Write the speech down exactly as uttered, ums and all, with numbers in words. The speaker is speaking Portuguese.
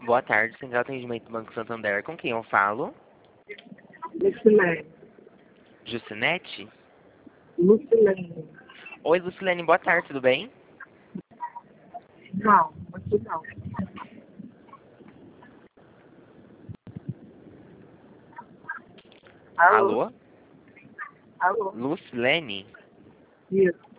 Boa tarde, Central Atendimento do Banco Santander. Com quem eu falo? Lucilene. Jucinete? Lucilene. Oi, Lucilene, boa tarde, tudo bem? Não, aqui não. Alô? Alô? Alô? Lucilene? Isso.